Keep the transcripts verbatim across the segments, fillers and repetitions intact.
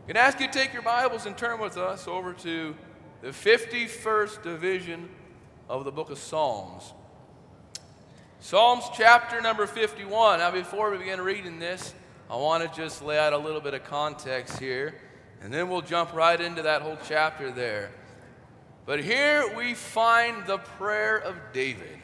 I'm going to ask you to take your Bibles and turn with us over to the fifty-first division of the book of Psalms. Psalms chapter number fifty-one. Now before we begin reading this, I want to just lay out a little bit of context here, and then we'll jump right into that whole chapter there. But here we find the prayer of David.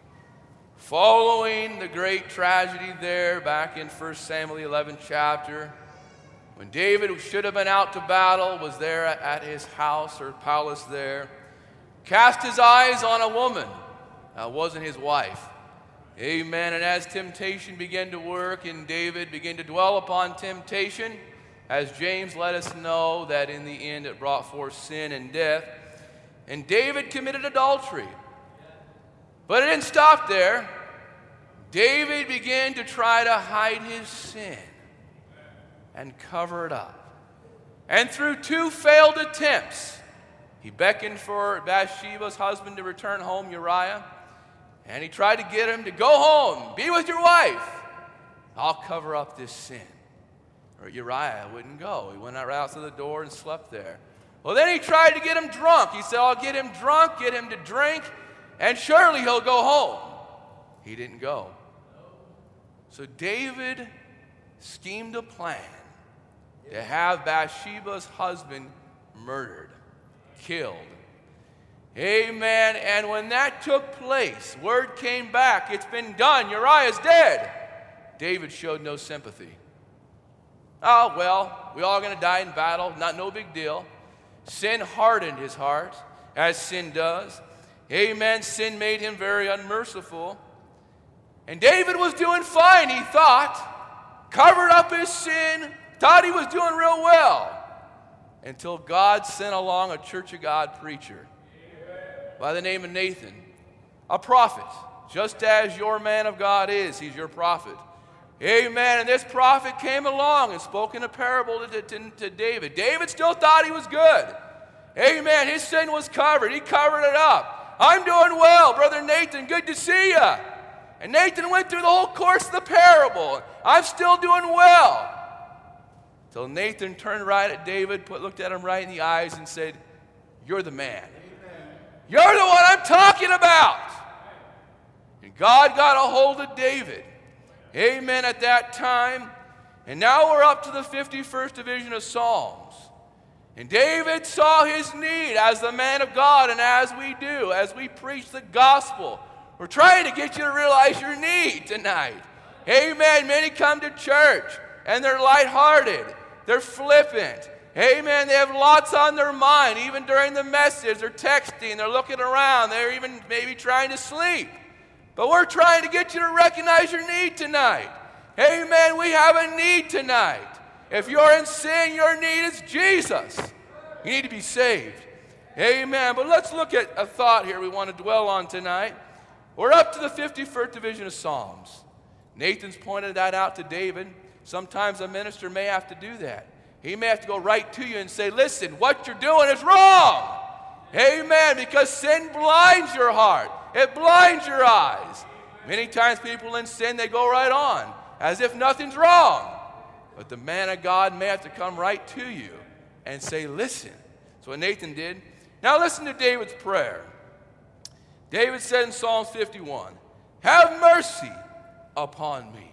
Following the great tragedy there back in First Samuel, the eleventh chapter, when David, who should have been out to battle, was there at his house or palace there, cast his eyes on a woman that wasn't his wife. Amen. And as temptation began to work and David began to dwell upon temptation, as James let us know that in the end it brought forth sin and death, and David committed adultery. But it didn't stop there. David began to try to hide his sin and cover it up. And through two failed attempts, he beckoned for Bathsheba's husband to return home, Uriah, and he tried to get him to go home, be with your wife. I'll cover up this sin. Or Uriah wouldn't go. He went right out to the door and slept there. Well, then he tried to get him drunk. He said, I'll get him drunk, get him to drink, and surely he'll go home. He didn't go. So David schemed a plan to have Bathsheba's husband murdered, killed. Amen. And when that took place, word came back, it's been done, Uriah's dead. David showed no sympathy. Oh, well, we all going to die in battle, not no big deal. Sin hardened his heart, as sin does. Amen. Sin made him very unmerciful. And David was doing fine, he thought, covered up his sin, thought he was doing real well, until God sent along a Church of God preacher by the name of Nathan, a prophet, just as your man of God is. He's your prophet. Amen. And this prophet came along and spoke in a parable to, to, to David. David still thought he was good. Amen. His sin was covered. He covered it up. I'm doing well, Brother Nathan. Good to see you. And Nathan went through the whole course of the parable. I'm still doing well. Till Nathan turned right at David, put, looked at him right in the eyes and said, you're the man. Amen. You're the one I'm talking about. And God got a hold of David. Amen, at that time. And now we're up to the fifty-first division of Psalms. And David saw his need as the man of God, and as we do, as we preach the gospel, we're trying to get you to realize your need tonight. Amen. Many come to church and they're lighthearted. They're flippant. Amen. They have lots on their mind. Even during the message, they're texting, they're looking around, they're even maybe trying to sleep. But we're trying to get you to recognize your need tonight. Amen. We have a need tonight. If you're in sin, your need is Jesus. You need to be saved. Amen. But let's look at a thought here we want to dwell on tonight. We're up to the fifty-first division of Psalms. Nathan's pointed that out to David. Sometimes a minister may have to do that. He may have to go right to you and say, listen, what you're doing is wrong. Amen. Because sin blinds your heart. It blinds your eyes. Many times people in sin, they go right on as if nothing's wrong. But the man of God may have to come right to you and say, listen. That's what Nathan did. Now listen to David's prayer. David said in Psalms fifty-one, have mercy upon me.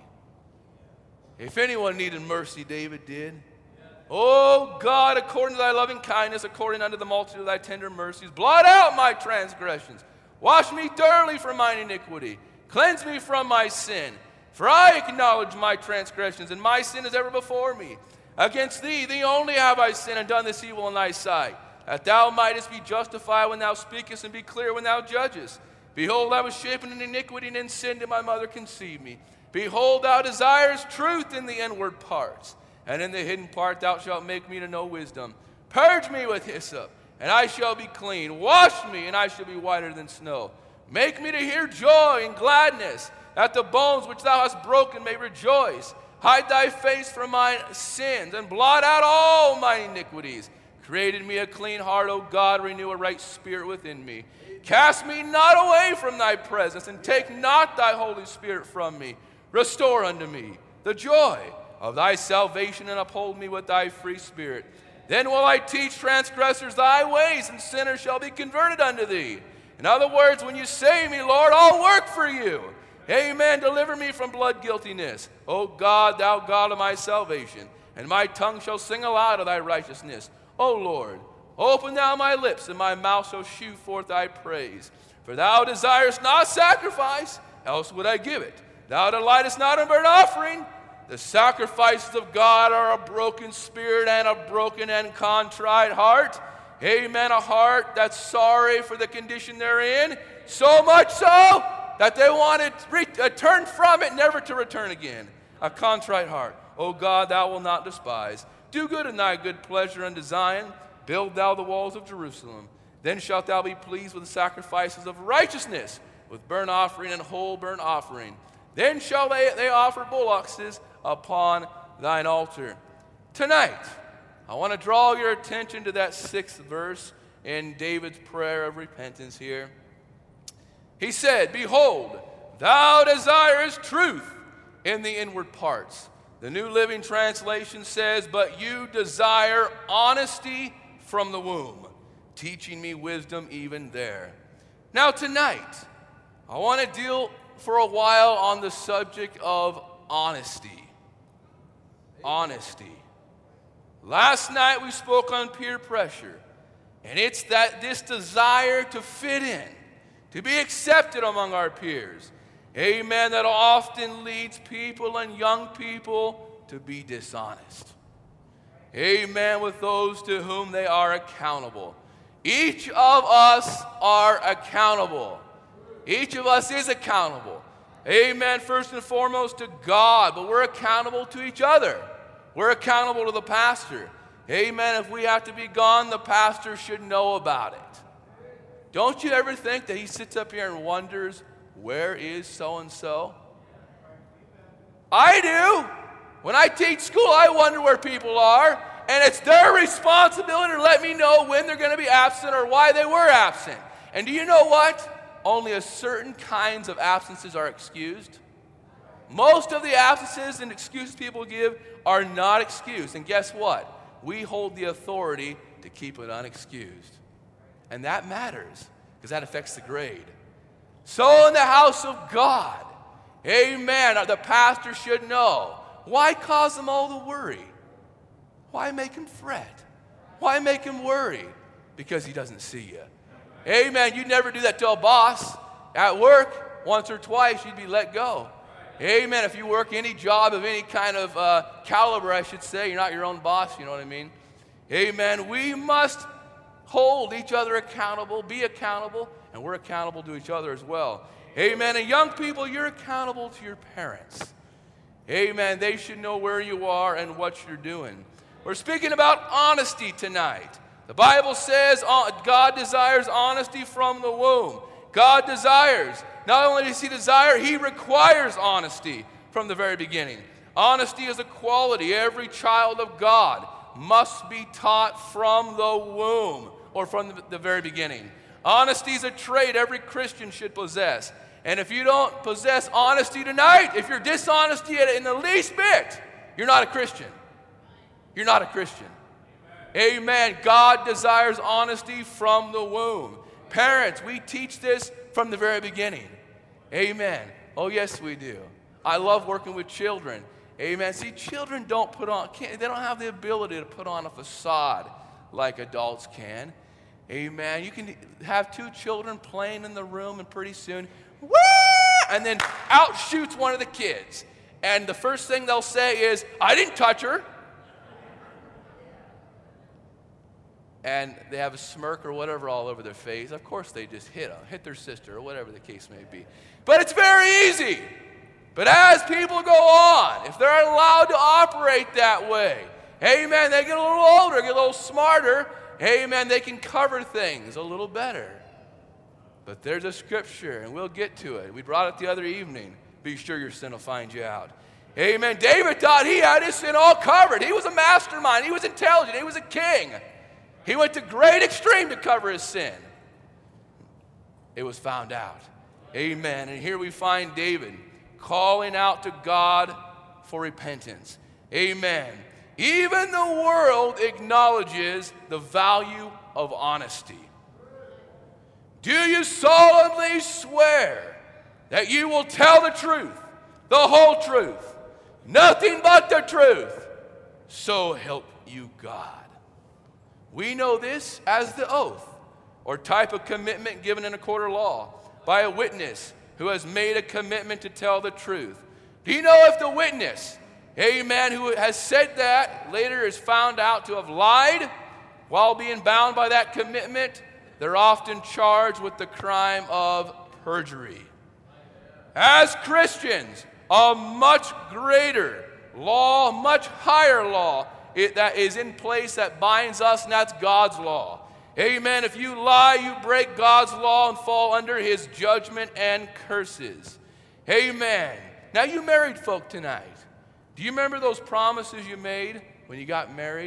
If anyone needed mercy, David did. Oh God, according to thy loving kindness, according unto the multitude of thy tender mercies, blot out my transgressions. Wash me thoroughly from mine iniquity. Cleanse me from my sin. For I acknowledge my transgressions, and my sin is ever before me. Against thee, thee only have I sinned and done this evil in thy sight, that thou mightest be justified when thou speakest, and be clear when thou judgest. Behold, I was shapen in iniquity, and in sin did my mother conceive me. Behold, thou desirest truth in the inward parts, and in the hidden part thou shalt make me to know wisdom. Purge me with hyssop, and I shall be clean. Wash me, and I shall be whiter than snow. Make me to hear joy and gladness, that the bones which thou hast broken may rejoice. Hide thy face from my sins, and blot out all my iniquities. Create in me a clean heart, O God, renew a right spirit within me. Cast me not away from thy presence, and take not thy Holy Spirit from me. Restore unto me the joy of thy salvation, and uphold me with thy free spirit. Then will I teach transgressors thy ways, and sinners shall be converted unto thee. In other words, when you save me, Lord, I'll work for you. Amen. Deliver me from blood guiltiness. O God, thou God of my salvation, and my tongue shall sing aloud of thy righteousness. O Lord, open thou my lips, and my mouth shall shew forth thy praise. For thou desirest not sacrifice, else would I give it. Thou delightest not in burnt offering. The sacrifices of God are a broken spirit and a broken and contrite heart. Amen. A heart that's sorry for the condition they're in, so much so that they want to re- turn from it, never to return again. A contrite heart, O God, thou wilt not despise. Do good in thy good pleasure unto Zion. Build thou the walls of Jerusalem. Then shalt thou be pleased with the sacrifices of righteousness, with burnt offering and whole burnt offering. Then shall they, they offer bullocks upon thine altar. Tonight, I want to draw your attention to that sixth verse in David's prayer of repentance here. He said, Behold, thou desirest truth in the inward parts. The New Living Translation says, But you desire honesty from the womb, teaching me wisdom even there. Now tonight, I want to deal for a while on the subject of honesty. Honesty. Last night we spoke on peer pressure, and it's that this desire to fit in, to be accepted among our peers. Amen. That often leads people and young people to be dishonest. Amen. With those to whom they are accountable. Each of us are accountable. Each of us is accountable. Amen. First and foremost to God, but we're accountable to each other. We're accountable to the pastor. Amen. If we have to be gone, the pastor should know about it. Don't you ever think that he sits up here and wonders, where is so-and-so? I do. When I teach school, I wonder where people are, and it's their responsibility to let me know when they're going to be absent or why they were absent. And do you know what? Only a certain kinds of absences are excused. Most of the absences and excuses people give are not excused. And guess what? We hold the authority to keep it unexcused. And that matters, because that affects the grade. So in the house of God, amen, the pastor should know. Why cause them all the worry? Why make him fret? Why make him worry? Because he doesn't see you. Amen. You'd never do that to a boss. At work, once or twice, you'd be let go. Amen. If you work any job of any kind of uh, caliber, I should say, you're not your own boss, you know what I mean? Amen. We must hold each other accountable, be accountable, and we're accountable to each other as well. Amen. And young people, you're accountable to your parents. Amen. They should know where you are and what you're doing. We're speaking about honesty tonight. The Bible says God desires honesty from the womb. God desires. Not only does he desire, he requires honesty from the very beginning. Honesty is a quality every child of God must be taught from the womb or from the, the very beginning. Honesty is a trait every Christian should possess. And if you don't possess honesty tonight, if you're dishonesty in the least bit, you're not a Christian. You're not a Christian. Amen. God desires honesty from the womb. Parents, we teach this from the very beginning. Amen. Oh, yes, we do. I love working with children. Amen. See, children don't put on, can't, they don't have the ability to put on a facade like adults can. Amen. You can have two children playing in the room, and pretty soon, woo! And then out shoots one of the kids. And the first thing they'll say is, I didn't touch her. And they have a smirk or whatever all over their face. Of course they just hit them, hit their sister or whatever the case may be. But it's very easy. But as people go on, if they're allowed to operate that way, amen, they get a little older, get a little smarter, amen, they can cover things a little better. But there's a scripture, and we'll get to it. We brought it the other evening. Be sure your sin will find you out. Amen. David thought he had his sin all covered. He was a mastermind. He was intelligent. He was a king. He went to great extreme to cover his sin. It was found out. Amen. And here we find David calling out to God for repentance. Amen. Even the world acknowledges the value of honesty. Do you solemnly swear that you will tell the truth, the whole truth, nothing but the truth, so help you God? We know this as the oath, or type of commitment given in a court of law by a witness who has made a commitment to tell the truth. Do you know if the witness, amen, who has said that later is found out to have lied while being bound by that commitment, they're often charged with the crime of perjury. As Christians, a much greater law, much higher law it, that is in place that binds us, and that's God's law. Amen. If you lie, you break God's law and fall under his judgment and curses. Amen. Now, you married folk tonight, do you remember those promises you made when you got married?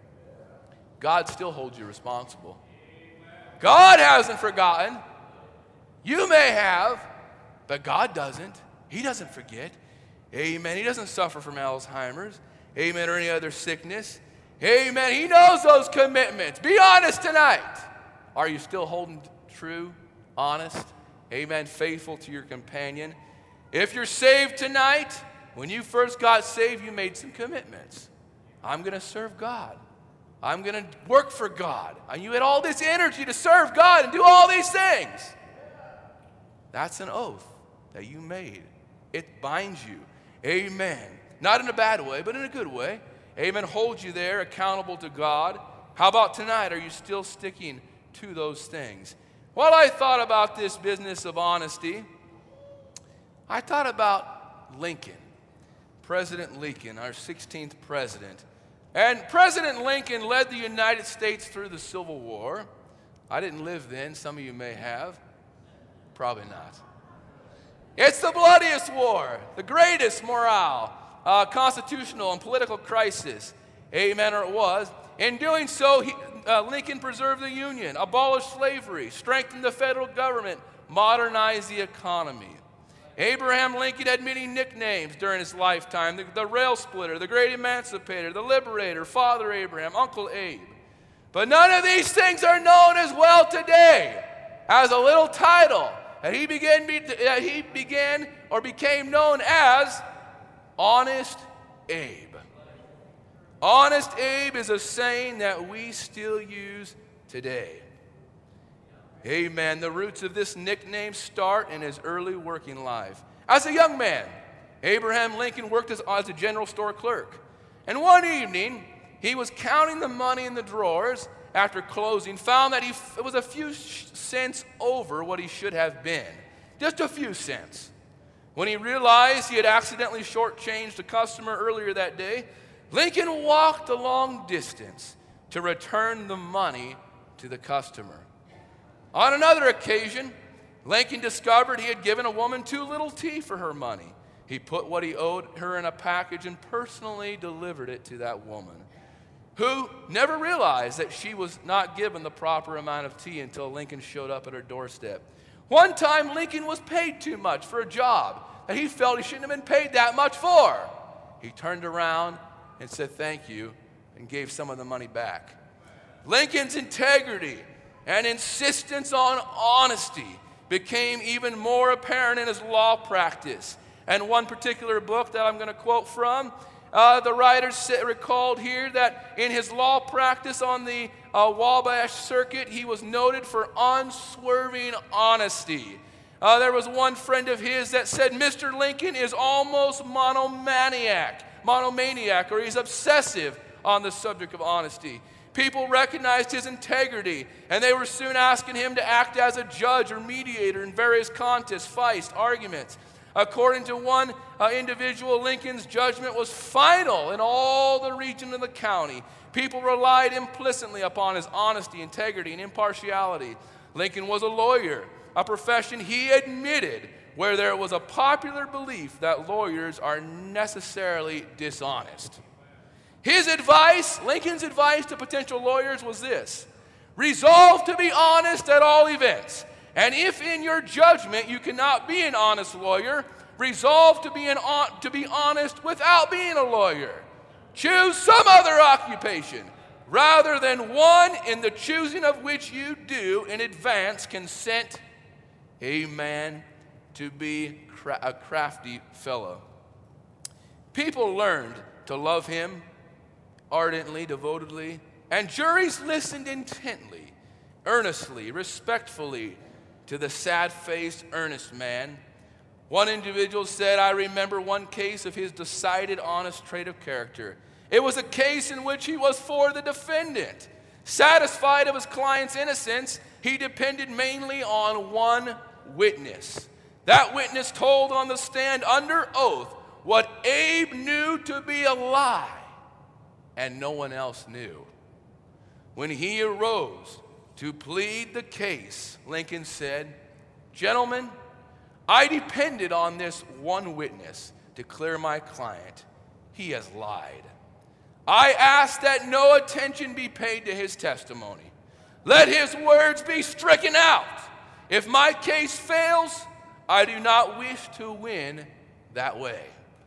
God still holds you responsible. God hasn't forgotten. You may have, but God doesn't. He doesn't forget. Amen. He doesn't suffer from Alzheimer's. Amen. Or any other sickness. Amen. He knows those commitments. Be honest tonight. Are you still holding true, honest, amen, faithful to your companion? If you're saved tonight, when you first got saved, you made some commitments. I'm going to serve God. I'm going to work for God. And you had all this energy to serve God and do all these things. That's an oath that you made. It binds you. Amen. Not in a bad way, but in a good way. Amen. Hold you there accountable to God. How about tonight? Are you still sticking to those things? While I thought about this business of honesty, I thought about Lincoln, President Lincoln, our sixteenth president. And President Lincoln led the United States through the Civil War. I didn't live then. Some of you may have. Probably not. It's the bloodiest war, the greatest morale. Uh, constitutional and political crisis, amen, or it was. In doing so, he, uh, Lincoln preserved the Union, abolished slavery, strengthened the federal government, modernized the economy. Abraham Lincoln had many nicknames during his lifetime: the, the rail splitter, the great emancipator, the liberator, Father Abraham, Uncle Abe. But none of these things are known as well today as a little title that he began, uh, he began or became known as Honest Abe. Honest Abe is a saying that we still use today. Amen. The roots of this nickname start in his early working life. As a young man, Abraham Lincoln worked as, as a general store clerk. And one evening, he was counting the money in the drawers after closing, found that he f- it was a few sh- cents over what he should have been. Just a few cents. When he realized he had accidentally shortchanged a customer earlier that day, Lincoln walked a long distance to return the money to the customer. On another occasion, Lincoln discovered he had given a woman too little tea for her money. He put what he owed her in a package and personally delivered it to that woman, who never realized that she was not given the proper amount of tea until Lincoln showed up at her doorstep. One time, Lincoln was paid too much for a job that he felt he shouldn't have been paid that much for. He turned around and said thank you and gave some of the money back. Lincoln's integrity and insistence on honesty became even more apparent in his law practice. And one particular book that I'm going to quote from, uh, the writer said, recalled here that in his law practice on the uh, Wabash Circuit, he was noted for unswerving honesty. Uh, there was one friend of his that said Mister Lincoln is almost monomaniac, monomaniac, or he's obsessive on the subject of honesty. People recognized his integrity, and they were soon asking him to act as a judge or mediator in various contests, fights, arguments. According to one uh, individual, Lincoln's judgment was final in all the region of the county. People relied implicitly upon his honesty, integrity, and impartiality. Lincoln was a lawyer, a profession he admitted where there was a popular belief that lawyers are necessarily dishonest. His advice, Lincoln's advice to potential lawyers was this: resolve to be honest at all events. And if in your judgment you cannot be an honest lawyer, resolve to be, an, to be honest without being a lawyer. Choose some other occupation, rather than one in the choosing of which you do in advance consent a man to be cra- a crafty fellow. People learned to love him ardently, devotedly, and juries listened intently, earnestly, respectfully to the sad-faced, earnest man. One individual said, I remember one case of his decided, honest trait of character. It was a case in which he was for the defendant. Satisfied of his client's innocence, he depended mainly on one witness. That witness told on the stand under oath what Abe knew to be a lie, and no one else knew. When he arose to plead the case, Lincoln said, Gentlemen, I depended on this one witness to clear my client. He has lied. I ask that no attention be paid to his testimony. Let his words be stricken out. If my case fails, I do not wish to win that way.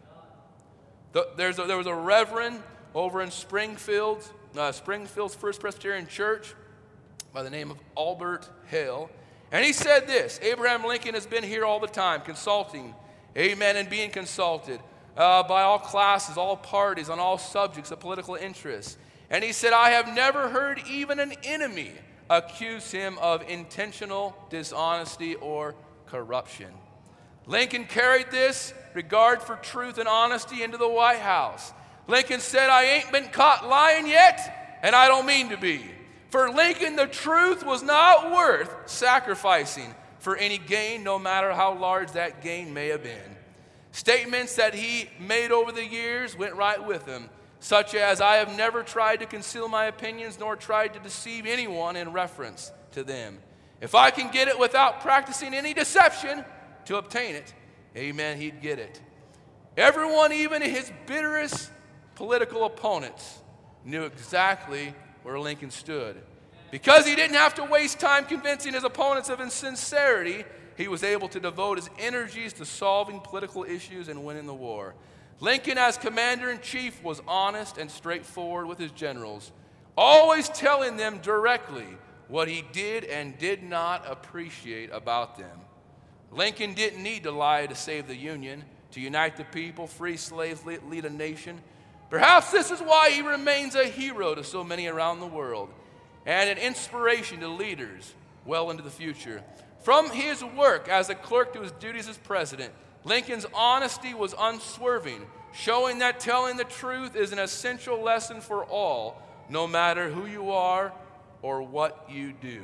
The, there's a, there was a reverend over in Springfield, uh, Springfield's First Presbyterian Church by the name of Albert Hale. And he said this, Abraham Lincoln has been here all the time, consulting, amen, and being consulted uh, by all classes, all parties, on all subjects of political interest. And he said, I have never heard even an enemy accuse him of intentional dishonesty or corruption. Lincoln carried this regard for truth and honesty into the White House. Lincoln said, I ain't been caught lying yet, and I don't mean to be. For Lincoln, the truth was not worth sacrificing for any gain, no matter how large that gain may have been. Statements that he made over the years went right with him, such as, I have never tried to conceal my opinions nor tried to deceive anyone in reference to them. If I can get it without practicing any deception to obtain it, amen, he'd get it. Everyone, even his bitterest political opponents, knew exactly where Lincoln stood. Because he didn't have to waste time convincing his opponents of insincerity, he was able to devote his energies to solving political issues and winning the war. Lincoln, as commander-in-chief, was honest and straightforward with his generals, always telling them directly what he did and did not appreciate about them. Lincoln didn't need to lie to save the Union, to unite the people, free slaves, lead a nation. Perhaps this is why he remains a hero to so many around the world and an inspiration to leaders well into the future. From his work as a clerk to his duties as president, Lincoln's honesty was unswerving, showing that telling the truth is an essential lesson for all, no matter who you are or what you do.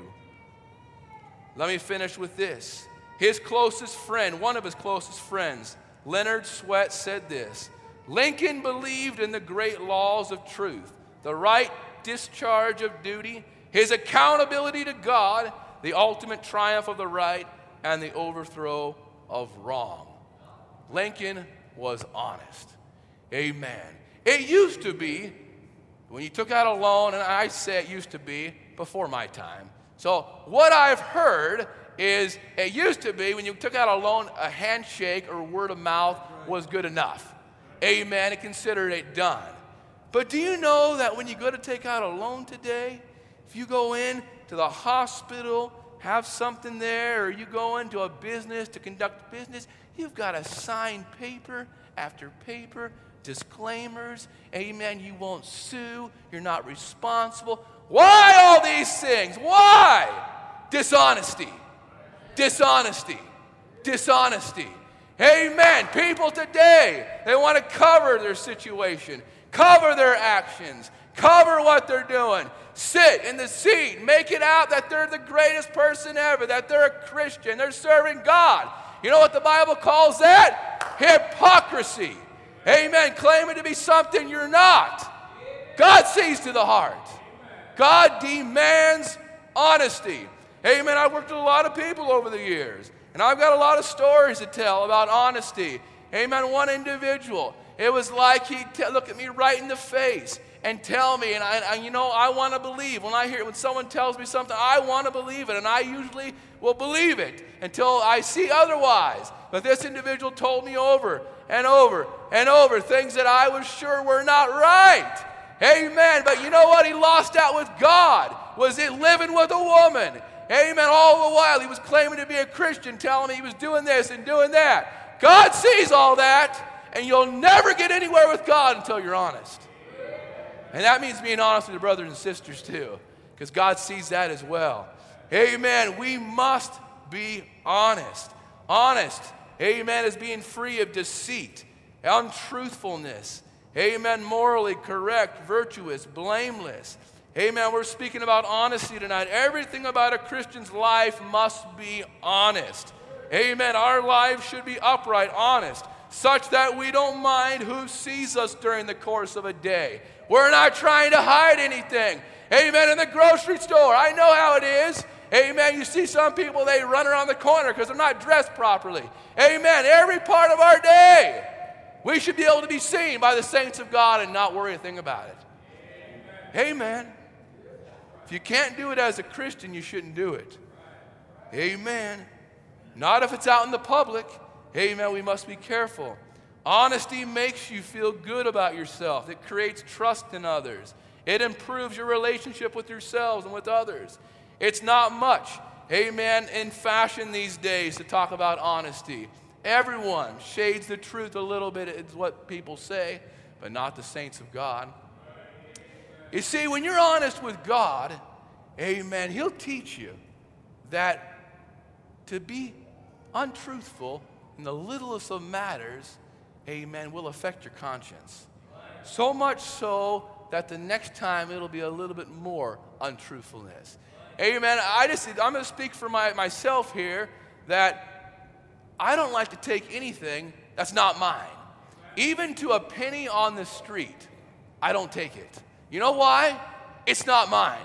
Let me finish with this. His closest friend, one of his closest friends, Leonard Swett, said this, Lincoln believed in the great laws of truth, the right discharge of duty, his accountability to God, the ultimate triumph of the right, and the overthrow of wrong. Lincoln was honest. Amen. It used to be, when you took out a loan, and I say it used to be before my time. So what I've heard is it used to be when you took out a loan, a handshake or word of mouth was good enough. Amen, and considered it done. But do you know that when you go to take out a loan today, if you go in to the hospital, have something there, or you go into a business to conduct business, you've got to sign paper after paper, disclaimers, amen, you won't sue, you're not responsible. Why all these things? Why? Dishonesty. Dishonesty. Dishonesty. Amen. People today, they want to cover their situation, cover their actions, cover what they're doing. Sit in the seat, make it out that they're the greatest person ever, that they're a Christian, they're serving God. You know what the Bible calls that? Hypocrisy. Amen. Claiming to be something you're not. God sees to the heart. God demands honesty. Amen. I've worked with a lot of people over the years, and I've got a lot of stories to tell about honesty. Amen. One individual, it was like he'd t- look at me right in the face and tell me, and I, I you know, I want to believe. When I hear, when someone tells me something, I want to believe it, and I usually will believe it until I see otherwise. But this individual told me over and over and over things that I was sure were not right. Amen. But you know what? He lost out with God. Was it living with a woman? Amen. All the while he was claiming to be a Christian, telling me he was doing this and doing that. God sees all that, and you'll never get anywhere with God until you're honest. And that means being honest with your brothers and sisters too, because God sees that as well. Amen. We must be honest. Honest, amen, is being free of deceit, untruthfulness. Amen, morally correct, virtuous, blameless. Amen, we're speaking about honesty tonight. Everything about a Christian's life must be honest. Amen, our lives should be upright, honest, such that we don't mind who sees us during the course of a day. We're not trying to hide anything. Amen, in the grocery store, I know how it is. Amen, you see some people, they run around the corner because they're not dressed properly. Amen, every part of our day, we should be able to be seen by the saints of God and not worry a thing about it. Amen. Amen. If you can't do it as a Christian, you shouldn't do it. Amen. Not if it's out in the public. Amen, we must be careful. Honesty makes you feel good about yourself. It creates trust in others. It improves your relationship with yourselves and with others. It's not much, amen, in fashion these days to talk about honesty. Everyone shades the truth a little bit, is what people say, but not the saints of God. You see, when you're honest with God, amen, He'll teach you that to be untruthful in the littlest of matters, amen, will affect your conscience. So much so that the next time it'll be a little bit more untruthfulness. Amen. I just, I'm going to speak for my, myself here that I don't like to take anything that's not mine. Even to a penny on the street, I don't take it. You know why? It's not mine.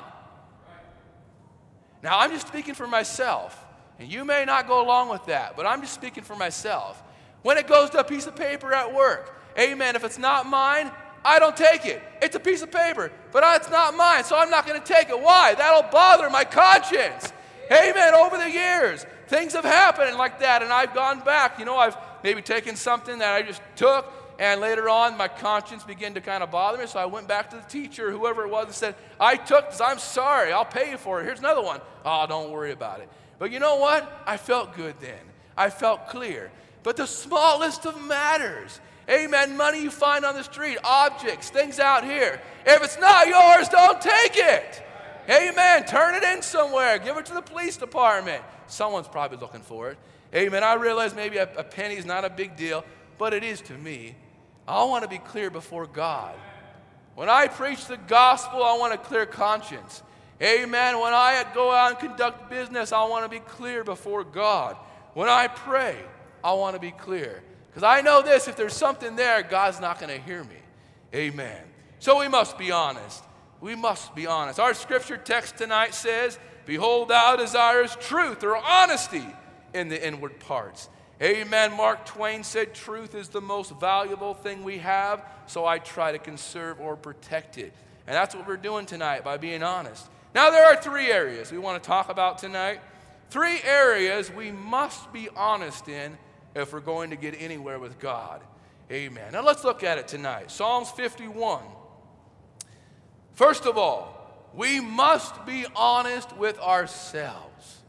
Now, I'm just speaking for myself, and you may not go along with that, but I'm just speaking for myself. When it goes to a piece of paper at work, amen, if it's not mine, I don't take it. It's a piece of paper, but it's not mine, so I'm not going to take it. Why? That'll bother my conscience. Amen. Over the years, things have happened like that, and I've gone back. You know, I've maybe taken something that I just took, and later on, my conscience began to kind of bother me, so I went back to the teacher, whoever it was, and said, I took this. I'm sorry. I'll pay you for it. Here's another one. Oh, don't worry about it. But you know what? I felt good then. I felt clear. But the smallest of matters, amen, money you find on the street, objects, things out here. If it's not yours, don't take it. Amen. Turn it in somewhere. Give it to the police department. Someone's probably looking for it. Amen. I realize maybe a, a penny is not a big deal, but it is to me. I want to be clear before God. When I preach the gospel, I want a clear conscience. Amen. When I go out and conduct business, I want to be clear before God. When I pray, I want to be clear. Because I know this, if there's something there, God's not going to hear me. Amen. So we must be honest. We must be honest. Our scripture text tonight says, Behold, thou desirest truth or honesty in the inward parts. Amen. Mark Twain said, truth is the most valuable thing we have, so I try to conserve or protect it. And that's what we're doing tonight by being honest. Now, there are three areas we want to talk about tonight. Three areas we must be honest in if we're going to get anywhere with God. Amen. Now, let's look at it tonight. Psalms fifty-one. First of all, we must be honest with ourselves.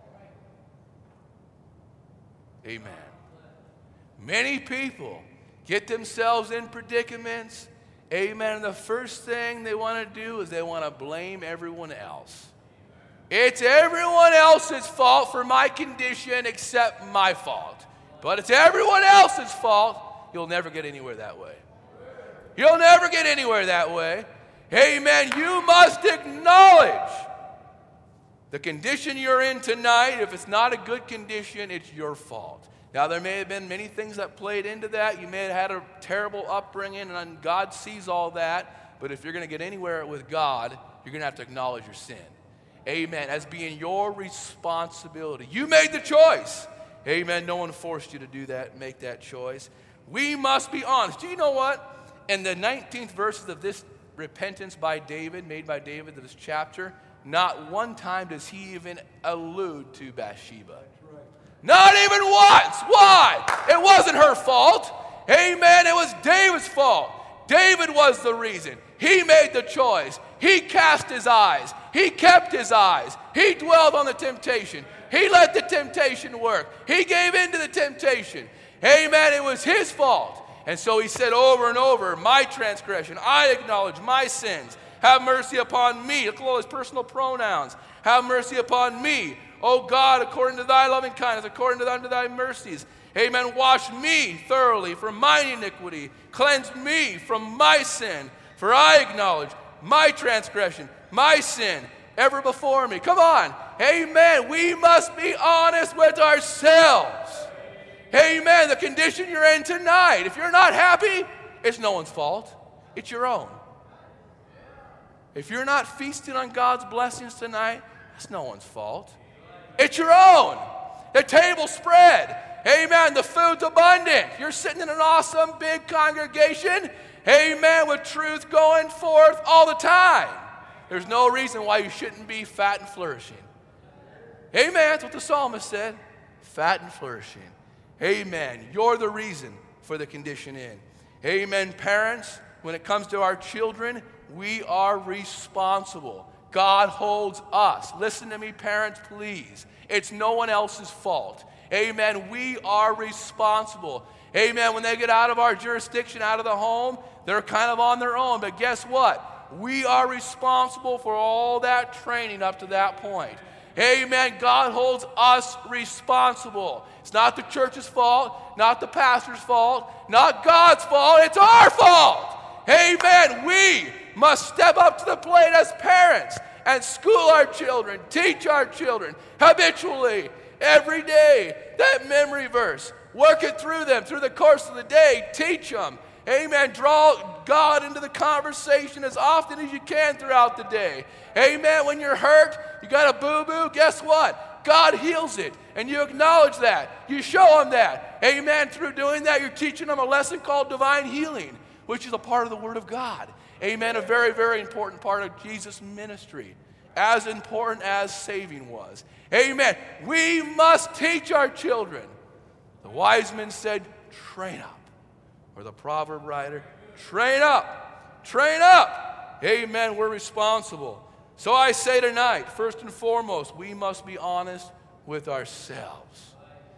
Amen. Many people get themselves in predicaments. Amen. And the first thing they want to do is they want to blame everyone else. It's everyone else's fault for my condition except my fault. But it's everyone else's fault. You'll never get anywhere that way. You'll never get anywhere that way. Amen. You must acknowledge the condition you're in tonight. If it's not a good condition, it's your fault. Now, there may have been many things that played into that. You may have had a terrible upbringing, and God sees all that. But if you're going to get anywhere with God, you're going to have to acknowledge your sin. Amen. As being your responsibility. You made the choice. Amen. No one forced you to do that, make that choice. We must be honest. Do you know what? In the nineteenth verses of this repentance by David, made by David, of this chapter, not one time does he even allude to Bathsheba. Not even once. Why? It wasn't her fault. Amen. It was David's fault. David was the reason. He made the choice. He cast his eyes. He kept his eyes. He dwelled on the temptation. He let the temptation work. He gave in to the temptation. Amen. It was his fault. And so he said over and over, my transgression, I acknowledge my sins. Have mercy upon me. Look at all his personal pronouns. Have mercy upon me. O God, according to thy loving kindness, according to unto thy mercies. Amen. Wash me thoroughly from mine iniquity. Cleanse me from my sin. For I acknowledge my transgression, my sin, ever before me. Come on. Amen. We must be honest with ourselves. Amen. The condition you're in tonight, if you're not happy, it's no one's fault. It's your own. If you're not feasting on God's blessings tonight, it's no one's fault. It's your own. The table's spread. Amen. The food's abundant. You're sitting in an awesome big congregation. Amen. With truth going forth all the time. There's no reason why you shouldn't be fat and flourishing. Amen. That's what the psalmist said. Fat and flourishing. Amen. You're the reason for the condition in. Amen. Parents, when it comes to our children, we are responsible. God holds us. Listen to me, parents, please. It's no one else's fault. Amen. We are responsible. Amen. When they get out of our jurisdiction, out of the home, they're kind of on their own. But guess what? We are responsible for all that training up to that point. Amen. God holds us responsible. It's not the church's fault, not the pastor's fault, not God's fault. It's our fault. Amen. We must step up to the plate as parents and school our children, teach our children habitually, every day, that memory verse. Work it through them through the course of the day. Teach them. Amen. Draw God into the conversation as often as you can throughout the day. Amen. When you're hurt, you got a boo-boo, guess what? God heals it. And you acknowledge that. You show them that. Amen. Through doing that, you're teaching them a lesson called divine healing, which is a part of the Word of God. Amen. A very, very important part of Jesus' ministry. As important as saving was. Amen. We must teach our children. The wise men said, train up. Or the proverb writer, train up. Train up. Amen. We're responsible. So I say tonight, first and foremost, we must be honest with ourselves.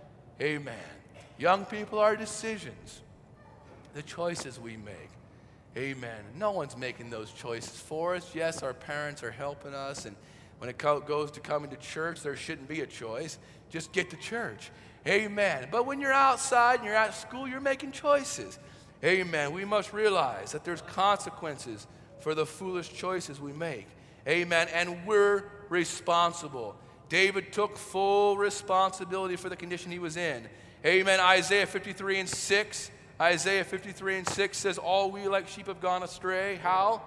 Amen. Young people, our decisions, the choices we make. Amen. No one's making those choices for us. Yes, our parents are helping us, and when it co- goes to coming to church, there shouldn't be a choice. Just get to church. Amen. But when you're outside and you're at school, you're making choices. Amen. We must realize that there's consequences for the foolish choices we make. Amen. And we're responsible. David took full responsibility for the condition he was in. Amen. Isaiah fifty-three and six. Isaiah fifty-three and six says, all we like sheep have gone astray. How?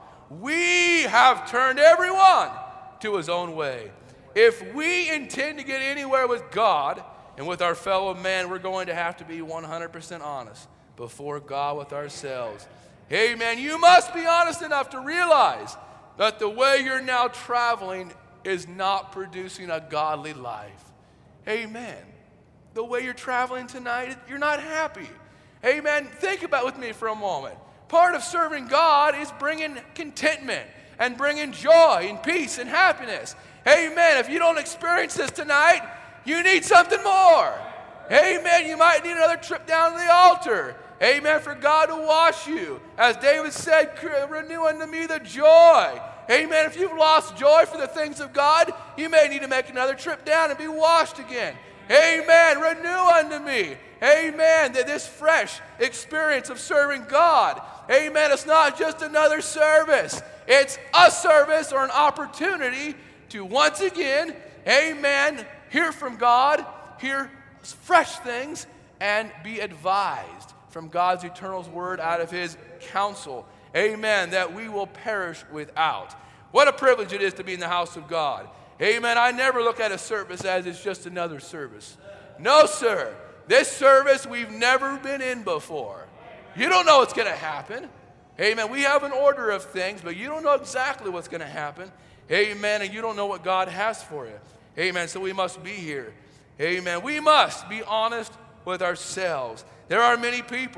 We have turned everyone to his own way. If we intend to get anywhere with God and with our fellow man, we're going to have to be one hundred percent honest before God with ourselves. Amen. You must be honest enough to realize that the way you're now traveling is not producing a godly life. Amen. The way you're traveling tonight, you're not happy. Amen. Think about it with me for a moment. Part of serving God is bringing contentment and bringing joy and peace and happiness. Amen. If you don't experience this tonight, you need something more. Amen. You might need another trip down to the altar. Amen. For God to wash you. As David said, renew unto me the joy. Amen. If you've lost joy for the things of God, you may need to make another trip down and be washed again. Amen. Renew unto me. Amen. That this fresh experience of serving God. Amen. It's not just another service. It's a service or an opportunity to once again, amen, hear from God, hear fresh things, and be advised from God's eternal word out of his counsel. Amen. That we will perish without. What a privilege it is to be in the house of God. Amen. I never look at a service as it's just another service. No, sir. This service we've never been in before. You don't know what's going to happen. Amen. We have an order of things, but you don't know exactly what's going to happen. Amen. And you don't know what God has for you. Amen. So we must be here. Amen. We must be honest with ourselves. There are many people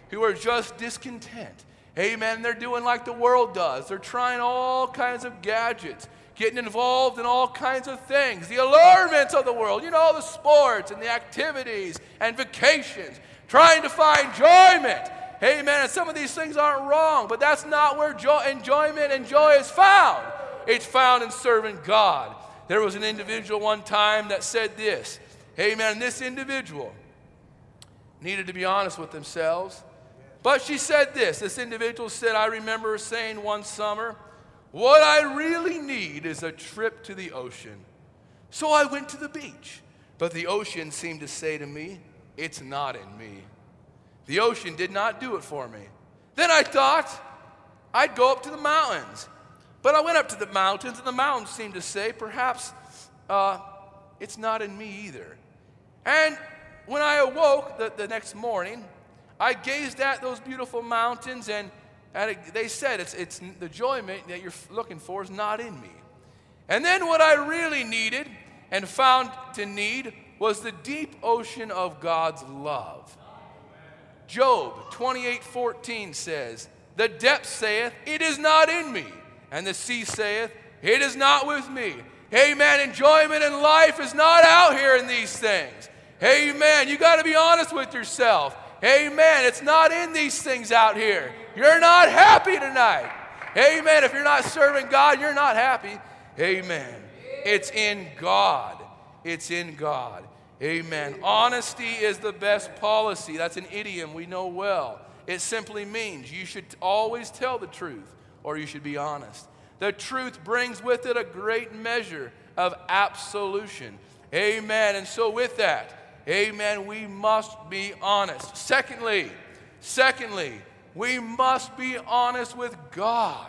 who are just discontent. Amen. They're doing like the world does. They're trying all kinds of gadgets, getting involved in all kinds of things, the allurements of the world, you know, the sports and the activities and vacations, trying to find enjoyment. Amen. And some of these things aren't wrong, but that's not where joy, enjoyment and joy is found. It's found in serving God. There was an individual one time that said this. Amen. And this individual needed to be honest with themselves. But she said this. This individual said, I remember saying one summer, what I really need is a trip to the ocean. So I went to the beach. But the ocean seemed to say to me, it's not in me. The ocean did not do it for me. Then I thought I'd go up to the mountains. But I went up to the mountains, and the mountains seemed to say, perhaps uh, it's not in me either. And when I awoke the, the next morning, I gazed at those beautiful mountains, and, and it, they said, it's, it's the enjoyment that you're looking for is not in me. And then what I really needed and found to need was the deep ocean of God's love. Job twenty-eight fourteen says, the depth saith, it is not in me. And the sea saith, it is not with me. Amen. Enjoyment in life is not out here in these things. Amen. You got to be honest with yourself. Amen. It's not in these things out here. You're not happy tonight. Amen. If you're not serving God, you're not happy. Amen. It's in God. It's in God. Amen. Honesty is the best policy. That's an idiom we know well. It simply means you should always tell the truth, or you should be honest. The truth brings with it a great measure of absolution. Amen. And so with that, amen, we must be honest. Secondly, secondly, we must be honest with God.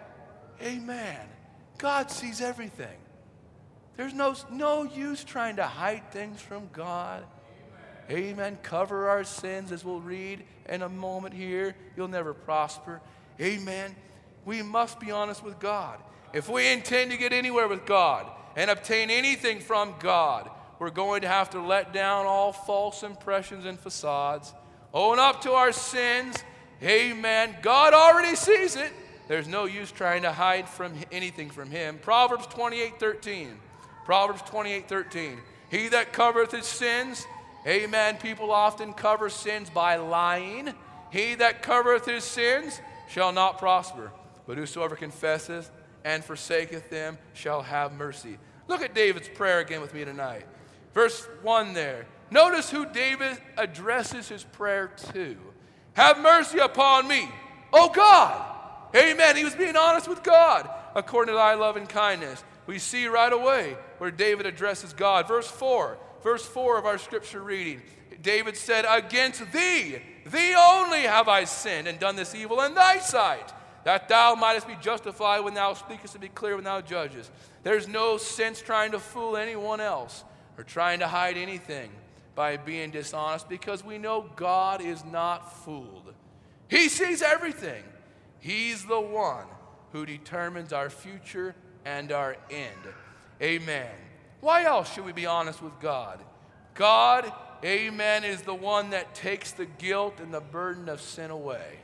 Amen. God sees everything. There's no, no use trying to hide things from God. Amen. Amen. Cover our sins, as we'll read in a moment here. You'll never prosper. Amen. We must be honest with God. If we intend to get anywhere with God and obtain anything from God, we're going to have to let down all false impressions and facades, own up to our sins. Amen. God already sees it. There's no use trying to hide from anything from Him. Proverbs twenty-eight thirteen. Proverbs twenty-eight thirteen. He that covereth his sins, amen, people often cover sins by lying. He that covereth his sins shall not prosper, but whosoever confesseth and forsaketh them shall have mercy. Look at David's prayer again with me tonight. Verse one there. Notice who David addresses his prayer to. Have mercy upon me, O God. Amen. He was being honest with God according to thy love and kindness. We see right away where David addresses God. Verse four. Verse four of our scripture reading. David said, against thee, thee only have I sinned and done this evil in thy sight, that thou mightest be justified when thou speakest and be clear when thou judgest. There's no sense trying to fool anyone else or trying to hide anything by being dishonest, because we know God is not fooled. He sees everything. He's the one who determines our future and our end. Amen. Why else should we be honest with God? God, amen, is the one that takes the guilt and the burden of sin away.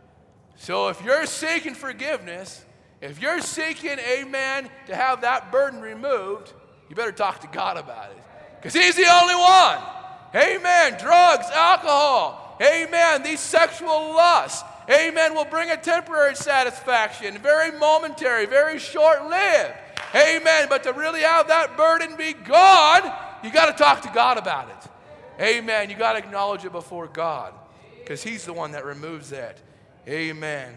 So if you're seeking forgiveness, if you're seeking, amen, to have that burden removed, you better talk to God about it, because He's the only one. Amen. Drugs, alcohol, amen, these sexual lusts, amen, will bring a temporary satisfaction, very momentary, very short-lived. Amen. But to really have that burden be gone, you got to talk to God about it. Amen. You got to acknowledge it before God, because He's the one that removes that. Amen.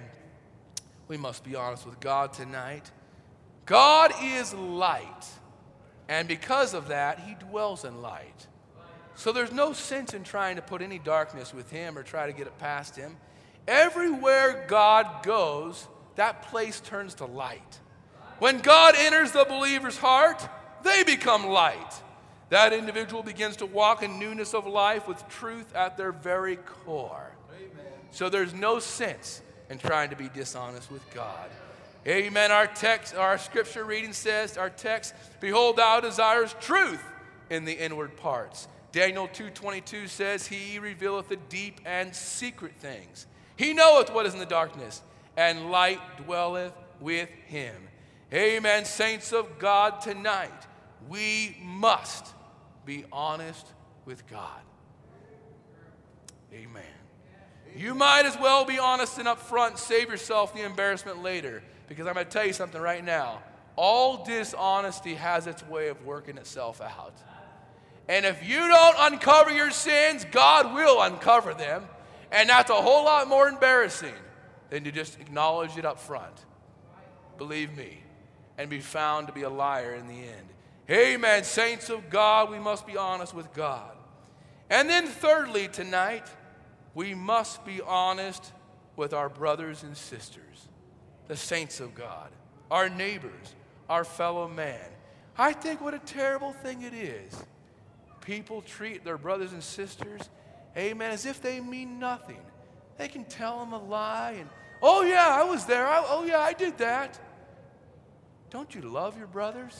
We must be honest with God tonight. God is light, and because of that, He dwells in light. So there's no sense in trying to put any darkness with Him or try to get it past Him. Everywhere God goes, that place turns to light. When God enters the believer's heart, they become light. That individual begins to walk in newness of life with truth at their very core. Amen. So there's no sense in trying to be dishonest with God. Amen. Our text, our scripture reading says, our text, behold, thou desirest truth in the inward parts, Daniel two twenty-two says, he revealeth the deep and secret things. He knoweth what is in the darkness, and light dwelleth with him. Amen, saints of God, tonight we must be honest with God. Amen. You might as well be honest and up front, save yourself the embarrassment later. Because I'm going to tell you something right now. All dishonesty has its way of working itself out. And if you don't uncover your sins, God will uncover them. And that's a whole lot more embarrassing than to just acknowledge it up front. Believe me. And be found to be a liar in the end. Amen. Saints of God, we must be honest with God. And then thirdly tonight, we must be honest with our brothers and sisters, the saints of God, our neighbors, our fellow man. I think what a terrible thing it is. People treat their brothers and sisters, amen, as if they mean nothing. They can tell them a lie and, oh yeah, I was there. I, oh yeah, I did that. Don't you love your brothers?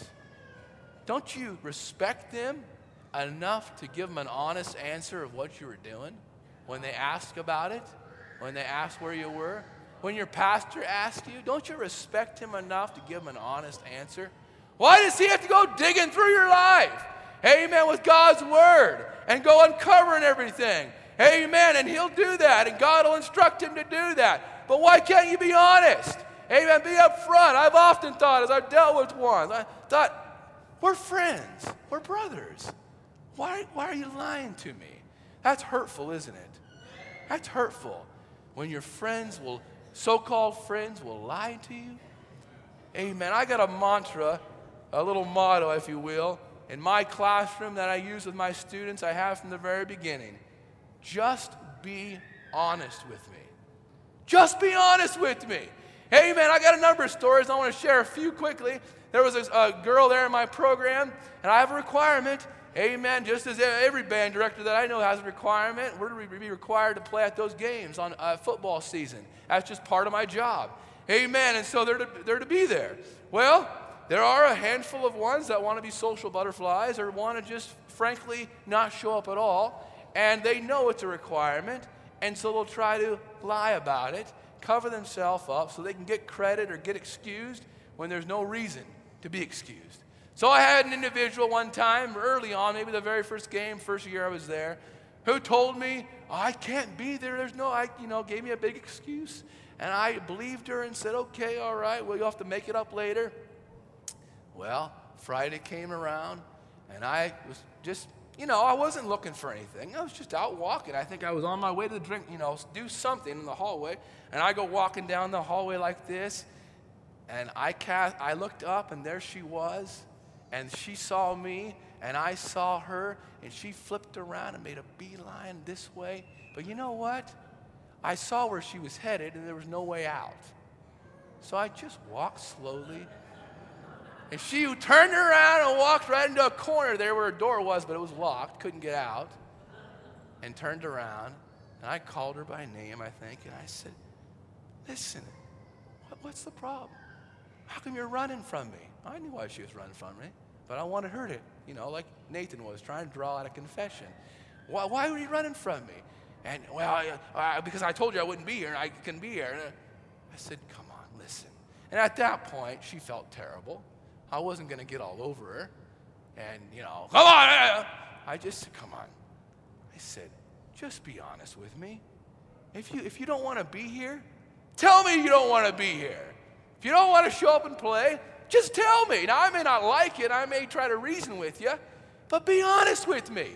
Don't you respect them enough to give them an honest answer of what you were doing? When they ask about it, when they ask where you were, when your pastor asks you, don't you respect him enough to give him an honest answer? Why does he have to go digging through your life? Amen, with God's word and go uncovering everything. Amen, and he'll do that, and God will instruct him to do that. But why can't you be honest? Amen, be up front. I've often thought, as I've dealt with one, I thought, we're friends, we're brothers. Why, why are you lying to me? That's hurtful, isn't it? That's hurtful. When your friends will, so-called friends will lie to you. Amen. I got a mantra, a little motto, if you will, in my classroom that I use with my students. I have from the very beginning. Just be honest with me. Just be honest with me. Amen. I got a number of stories. I want to share a few quickly. There was a, a girl there in my program, and I have a requirement. Amen. Just as every band director that I know has a requirement, we're to be required to play at those games on uh, football season. That's just part of my job. Amen. And so they're to, they're to be there. Well, there are a handful of ones that want to be social butterflies or want to just, frankly, not show up at all. And they know it's a requirement, and so they'll try to lie about it, cover themselves up so they can get credit or get excused when there's no reason to be excused. So I had an individual one time early on, maybe the very first game, first year I was there, who told me, oh, I can't be there. There's no, I, you know, gave me a big excuse. And I believed her and said, okay, all right, well, you'll have to make it up later. Well, Friday came around, and I was just, you know, I wasn't looking for anything. I was just out walking. I think I was on my way to drink, you know, do something in the hallway. And I go walking down the hallway like this, and I cast, I looked up, and there she was. And she saw me, and I saw her, and she flipped around and made a beeline this way. But you know what? I saw where she was headed, and there was no way out. So I just walked slowly. And she turned around and walked right into a corner there where a door was, but it was locked, couldn't get out, and turned around. And I called her by name, I think, and I said, listen, what, what's the problem? How come you're running from me? I knew why she was running from me, but I wanted her to, you know, like Nathan was, trying to draw out a confession. Why, why were you running from me? And, well, I, I, because I told you I wouldn't be here, and I couldn't be here. And I said, come on, listen. And at that point, she felt terrible. I wasn't going to get all over her. And, you know, come on. I just said, come on. I said, just be honest with me. If you, if you don't want to be here, tell me you don't want to be here. If you don't want to show up and play, just tell me. Now, I may not like it. I may try to reason with you, but be honest with me.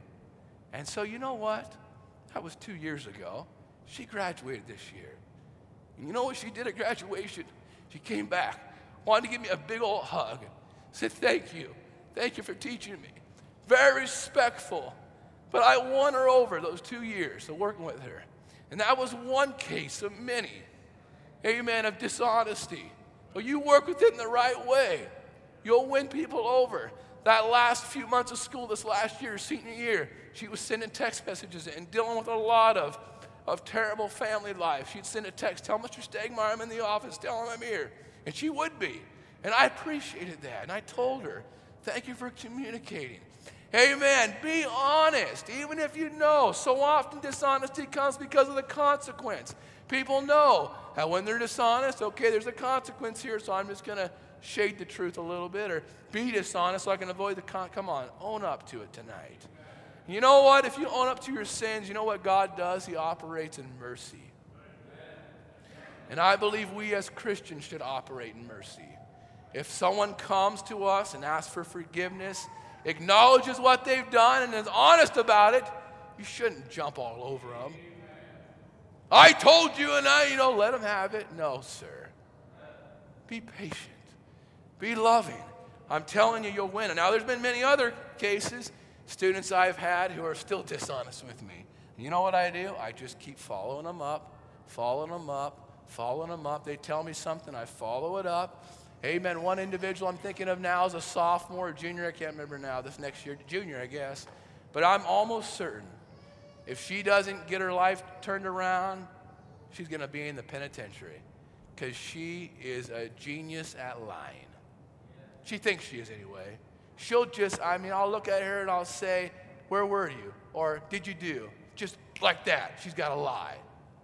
And so, you know what? That was two years ago. She graduated this year. And you know what she did at graduation? She came back, wanted to give me a big old hug, said, thank you. Thank you for teaching me. Very respectful. But I won her over those two years of working with her. And that was one case of many, amen, of dishonesty. Well, you work with it in the right way, you'll win people over. That last few months of school, this last year, senior year, she was sending text messages and dealing with a lot of, of terrible family life. She'd send a text, tell Mister Stegmeyer I'm in the office, tell him I'm here. And she would be. And I appreciated that. And I told her, thank you for communicating. Amen. Be honest, even if you know. So often dishonesty comes because of the consequence. People know that when they're dishonest, okay, there's a consequence here, so I'm just going to shade the truth a little bit, or be dishonest so I can avoid the con. Come on, own up to it tonight. You know what? If you own up to your sins, you know what God does? He operates in mercy. And I believe we as Christians should operate in mercy. If someone comes to us and asks for forgiveness, acknowledges what they've done, and is honest about it, you shouldn't jump all over them. I told you, and I, you know, let them have it. No, sir. Be patient. Be loving. I'm telling you, you'll win. And now, there's been many other cases, students I've had who are still dishonest with me. You know what I do? I just keep following them up, following them up, following them up. They tell me something, I follow it up. Amen. One individual I'm thinking of now is a sophomore or junior. I can't remember now. This next year, junior, I guess. But I'm almost certain if she doesn't get her life turned around, she's going to be in the penitentiary because she is a genius at lying. She thinks she is anyway. She'll just, I mean, I'll look at her and I'll say, where were you? Or did you do? Just like that. She's got to lie.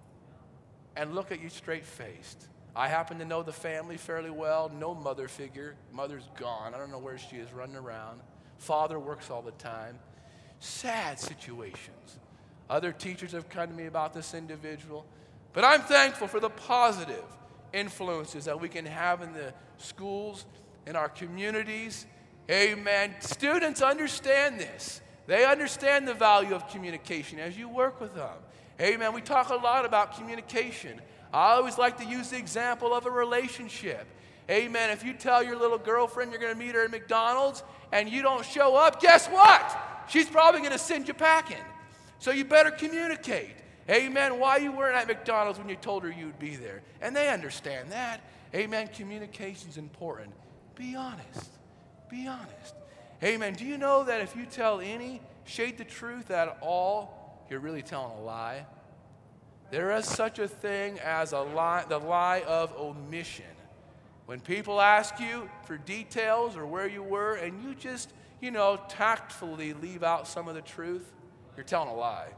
And look at you straight-faced. I happen to know the family fairly well. No mother figure. Mother's gone. I don't know where she is, running around. Father works all the time. Sad situations. Other teachers have come to me about this individual. But I'm thankful for the positive influences that we can have in the schools, in our communities. Amen. Students understand this. They understand the value of communication as you work with them. Amen. We talk a lot about communication. I always like to use the example of a relationship. Amen. If you tell your little girlfriend you're going to meet her at McDonald's and you don't show up, guess what? She's probably going to send you packing. So you better communicate. Amen. Why you weren't at McDonald's when you told her you'd be there. And they understand that. Amen. Communication's important. Be honest. Be honest. Amen. Do you know that if you tell any, shade the truth at all, you're really telling a lie? There is such a thing as a lie, the lie of omission. When people ask you for details or where you were, and you just, you know, tactfully leave out some of the truth, you're telling a lie.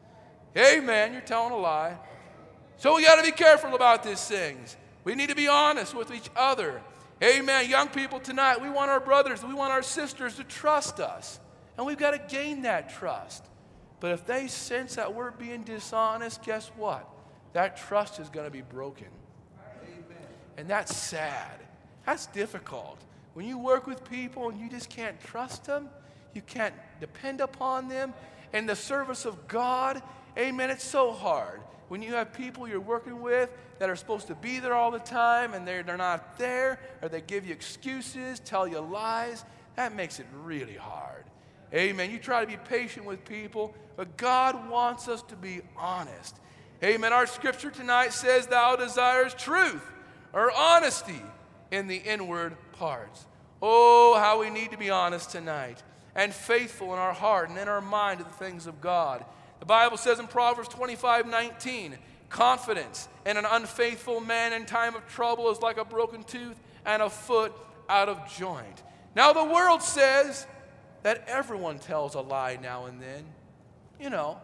Amen, you're telling a lie. So we got to be careful about these things. We need to be honest with each other. Amen. Young people tonight, we want our brothers, we want our sisters to trust us. And we've got to gain that trust. But if they sense that we're being dishonest, guess what? That trust is going to be broken. Amen. And that's sad. That's difficult. When you work with people and you just can't trust them, you can't depend upon them, in the service of God, amen, it's so hard. When you have people you're working with that are supposed to be there all the time and they're, they're not there, or they give you excuses, tell you lies, that makes it really hard. Amen. You try to be patient with people, but God wants us to be honest. Amen. Our scripture tonight says, thou desires truth or honesty in the inward parts. Oh, how we need to be honest tonight and faithful in our heart and in our mind to the things of God. The Bible says in Proverbs twenty-five nineteen, confidence in an unfaithful man in time of trouble is like a broken tooth and a foot out of joint. Now the world says that everyone tells a lie now and then. You know,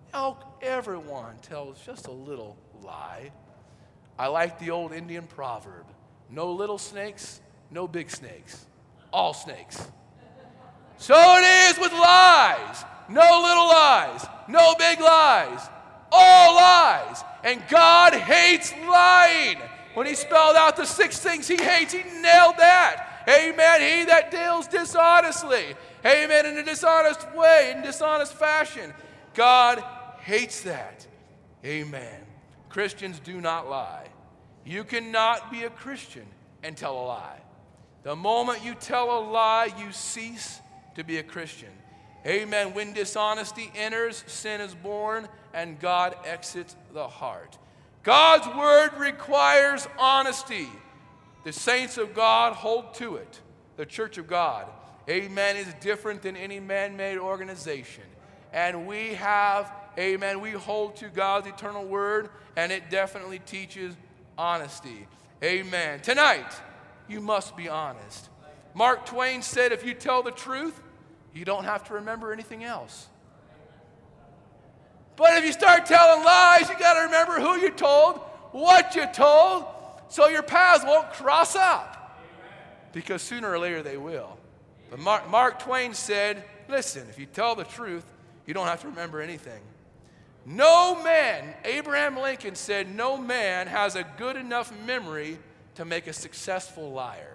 everyone tells just a little lie. I like the old Indian proverb, no little snakes, no big snakes, all snakes. So it is with lies. No little lies, no big lies, all lies. And God hates lying. When he spelled out the six things he hates, he nailed that. Amen. He that deals dishonestly, amen, in a dishonest way, in dishonest fashion, God hates that. Amen. Christians do not lie. You cannot be a Christian and tell a lie. The moment you tell a lie, you cease to be a Christian. Amen. When dishonesty enters, sin is born, and God exits the heart. God's word requires honesty. The saints of God hold to it. The church of God, amen, is different than any man-made organization. And we have, amen, we hold to God's eternal word, and it definitely teaches honesty. Amen. Tonight, you must be honest. Mark Twain said, if you tell the truth, you don't have to remember anything else. But if you start telling lies, you got to remember who you told, what you told, so your paths won't cross up. Because sooner or later they will. But Mark, Mark Twain said, listen, if you tell the truth, you don't have to remember anything. No man, Abraham Lincoln said, no man has a good enough memory to make a successful liar.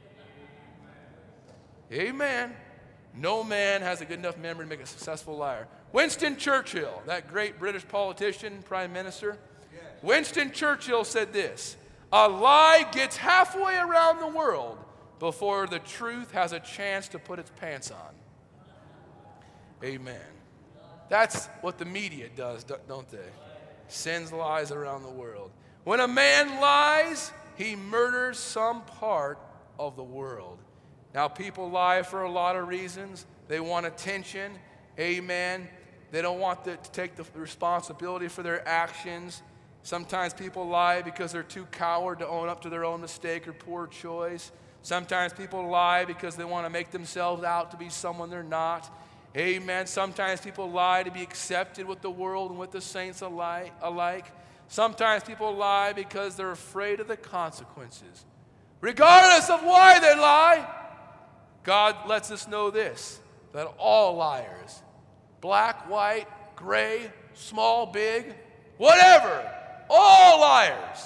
Amen. No man has a good enough memory to make a successful liar. Winston Churchill, that great British politician, prime minister, Winston Churchill said this, a lie gets halfway around the world before the truth has a chance to put its pants on. Amen. That's what the media does, don't they? Sends lies around the world. When a man lies, he murders some part of the world. Now, people lie for a lot of reasons. They want attention. Amen. They don't want the, to take the responsibility for their actions. Sometimes people lie because they're too coward to own up to their own mistake or poor choice. Sometimes people lie because they want to make themselves out to be someone they're not. Amen. Sometimes people lie to be accepted with the world and with the saints alike. Sometimes people lie because they're afraid of the consequences. Regardless of why they lie, God lets us know this, that all liars, black, white, gray, small, big, whatever, all liars.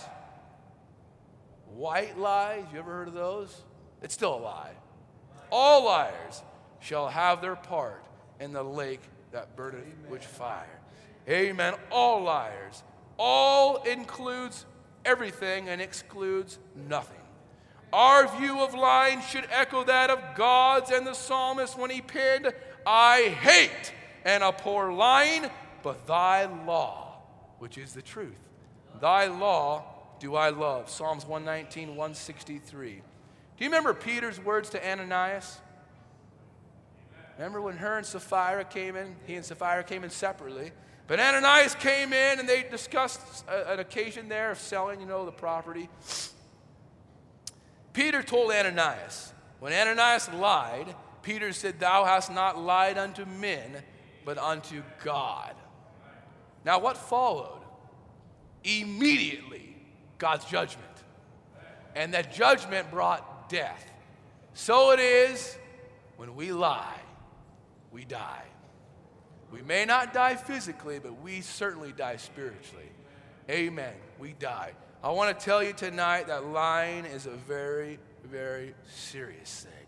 White lies, you ever heard of those? It's still a lie. All liars shall have their part in the lake that burneth with fire. Amen. All liars. All includes everything and excludes nothing. Our view of lying should echo that of God's and the psalmist when he penned, I hate and abhor lying, but thy law, which is the truth, thy law do I love. Psalms one nineteen, one sixty-three. Do you remember Peter's words to Ananias? Remember when her and Sapphira came in? He and Sapphira came in separately. But Ananias came in and they discussed a, an occasion there of selling, you know, the property. Peter told Ananias, when Ananias lied, Peter said, thou hast not lied unto men, but unto God. Now what followed? Immediately, God's judgment. And that judgment brought death. So it is when we lie, we die. We may not die physically, but we certainly die spiritually. Amen. We die. I want to tell you tonight that lying is a very, very serious thing.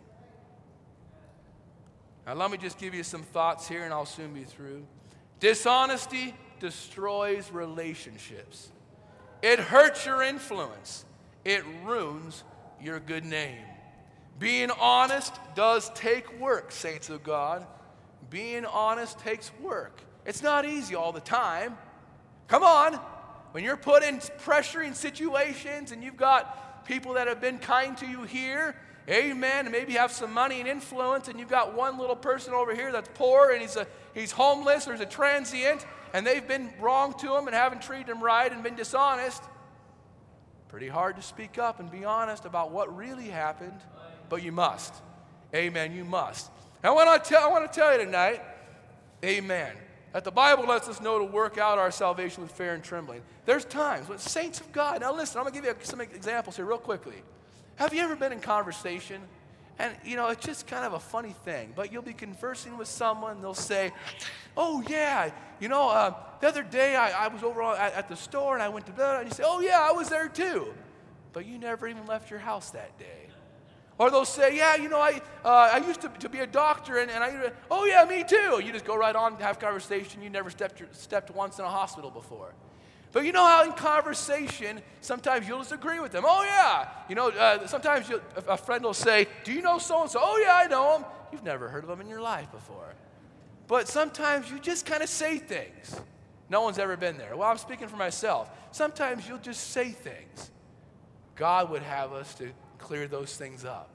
Now, let me just give you some thoughts here, and I'll soon be through. Dishonesty destroys relationships. It hurts your influence. It ruins your good name. Being honest does take work, saints of God. Being honest takes work. It's not easy all the time. Come on. When you're put in pressuring situations and you've got people that have been kind to you here, amen, and maybe you have some money and influence, and you've got one little person over here that's poor and he's, a, he's homeless or he's a transient, and they've been wrong to him and haven't treated him right and been dishonest. Pretty hard to speak up and be honest about what really happened, but you must. Amen, you must. And I want to tell, I want to tell you tonight, amen, that the Bible lets us know to work out our salvation with fear and trembling. There's times when saints of God, now listen, I'm going to give you some examples here real quickly. Have you ever been in conversation? And, you know, it's just kind of a funny thing, but you'll be conversing with someone, they'll say, oh, yeah, you know, uh, the other day I, I was over at, at the store and I went to bed, and you say, oh, yeah, I was there too. But you never even left your house that day. Or they'll say, yeah, you know, I uh, I used to, to be a doctor, and, and I, oh, yeah, me too. You just go right on and have conversation. You never stepped, stepped once in a hospital before. But you know how in conversation, sometimes you'll just agree with them. Oh, yeah. You know, uh, sometimes you'll, a friend will say, do you know so-and-so? Oh, yeah, I know him. You've never heard of him in your life before. But sometimes you just kind of say things. No one's ever been there. Well, I'm speaking for myself. Sometimes you'll just say things. God would have us to clear those things up.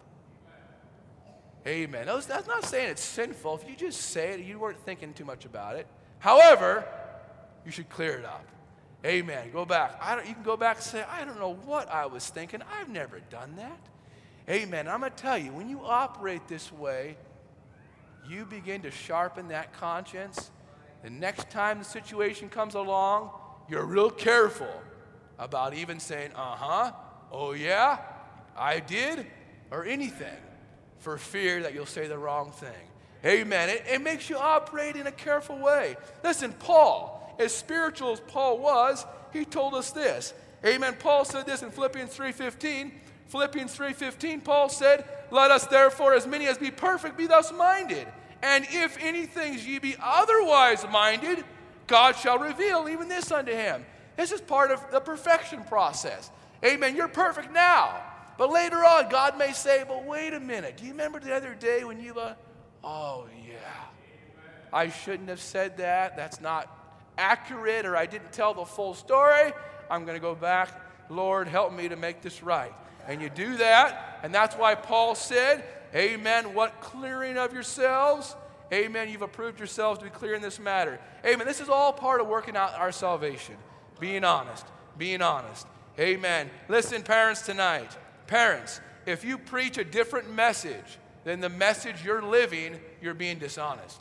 Amen. That's not saying it's sinful. If you just say it, you weren't thinking too much about it. However, you should clear it up. Amen. Go back. I don't, you can go back and say, I don't know what I was thinking. I've never done that. Amen. I'm going to tell you, when you operate this way, you begin to sharpen that conscience, the next time the situation comes along, you're real careful about even saying, uh-huh, oh yeah, I did, or anything, for fear that you'll say the wrong thing. Amen. It, it makes you operate in a careful way. Listen, Paul, as spiritual as Paul was, he told us this. Amen. Paul said this in Philippians three fifteen. Philippians three fifteen, Paul said, let us therefore, as many as be perfect, be thus minded. And if anything ye be otherwise minded, God shall reveal even this unto him. This is part of the perfection process. Amen. You're perfect now. But later on, God may say, but wait a minute. Do you remember the other day when you, uh, oh yeah, I shouldn't have said that. That's not accurate, or I didn't tell the full story. I'm going to go back. Lord, help me to make this right. And you do that, and that's why Paul said, amen, what clearing of yourselves? Amen, you've approved yourselves to be clear in this matter. Amen, this is all part of working out our salvation. Being honest, being honest. Amen. Listen, parents, tonight. Parents, if you preach a different message than the message you're living, you're being dishonest.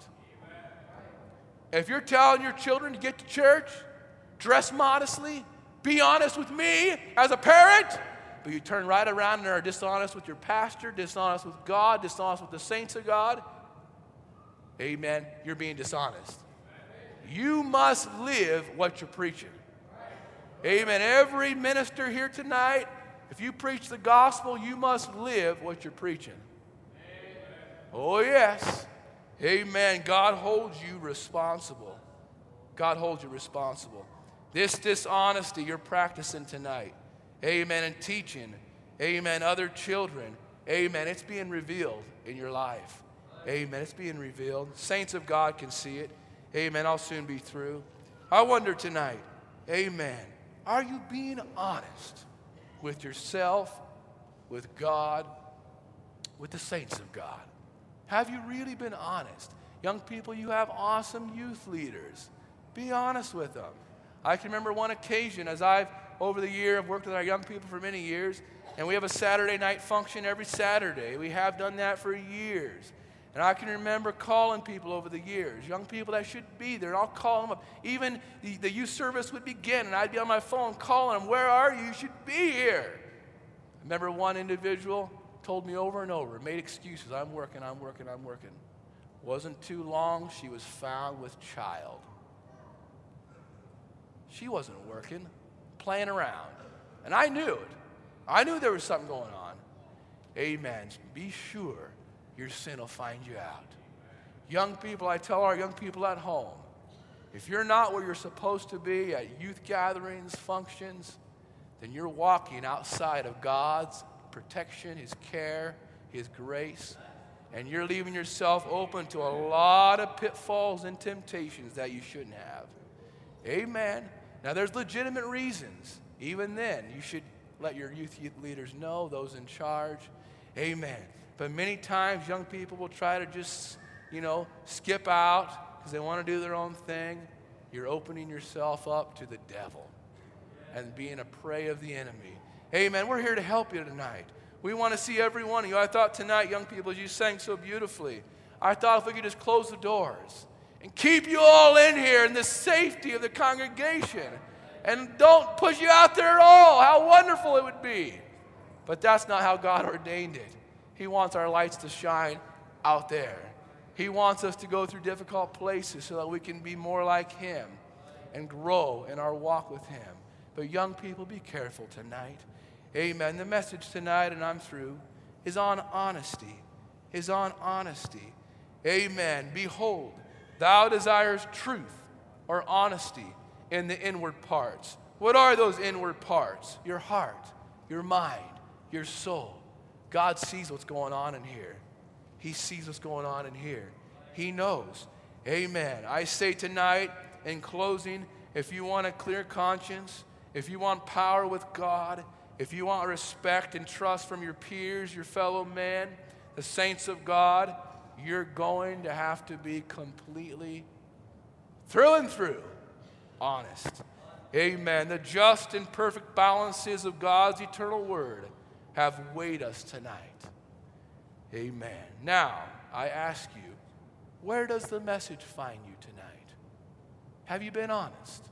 If you're telling your children to get to church, dress modestly, be honest with me as a parent, but you turn right around and are dishonest with your pastor, dishonest with God, dishonest with the saints of God, amen, you're being dishonest. You must live what you're preaching. Amen. Every minister here tonight, if you preach the gospel, you must live what you're preaching. Oh, yes. Amen. God holds you responsible. God holds you responsible. This dishonesty you're practicing tonight, amen, and teaching, amen, other children, amen, it's being revealed in your life. Amen. It's being revealed. Saints of God can see it. Amen. I'll soon be through. I wonder tonight, amen, are you being honest with yourself, with God, with the saints of God? Have you really been honest? Young people, you have awesome youth leaders. Be honest with them. I can remember one occasion as I've, over the year, I've worked with our young people for many years, and we have a Saturday night function every Saturday. We have done that for years. And I can remember calling people over the years, young people that should be there, and I'll call them up. Even the, the youth service would begin, and I'd be on my phone calling them, where are you? You should be here. I remember one individual told me over and over, made excuses, I'm working, I'm working, I'm working. Wasn't too long, she was found with child. She wasn't working, playing around. And I knew it. I knew there was something going on. Amen. Be sure your sin will find you out. Young people, I tell our young people at home, if you're not where you're supposed to be at youth gatherings, functions, then you're walking outside of God's protection, His care, His grace, and you're leaving yourself open to a lot of pitfalls and temptations that you shouldn't have. Amen. Now, there's legitimate reasons. Even then, you should let your youth leaders know, those in charge. Amen. But many times, young people will try to just, you know, skip out because they want to do their own thing. You're opening yourself up to the devil and being a prey of the enemy. Amen. We're here to help you tonight. We want to see every one of you. I thought tonight, young people, as you sang so beautifully, I thought if we could just close the doors and keep you all in here in the safety of the congregation and don't push you out there at all, how wonderful it would be. But that's not how God ordained it. He wants our lights to shine out there. He wants us to go through difficult places so that we can be more like Him and grow in our walk with Him. But young people, be careful tonight. Amen. The message tonight, and I'm through, is on honesty. Is on honesty. Amen. Behold, thou desires truth or honesty in the inward parts. What are those inward parts? Your heart, your mind, your soul. God sees what's going on in here. He sees what's going on in here. He knows. Amen. I say tonight, in closing, if you want a clear conscience, if you want power with God, if you want respect and trust from your peers, your fellow men, the saints of God, you're going to have to be completely, through and through, honest. Amen. The just and perfect balances of God's eternal word have weighed us tonight. Amen. Now, I ask you, Where does the message find you tonight? Have you been honest?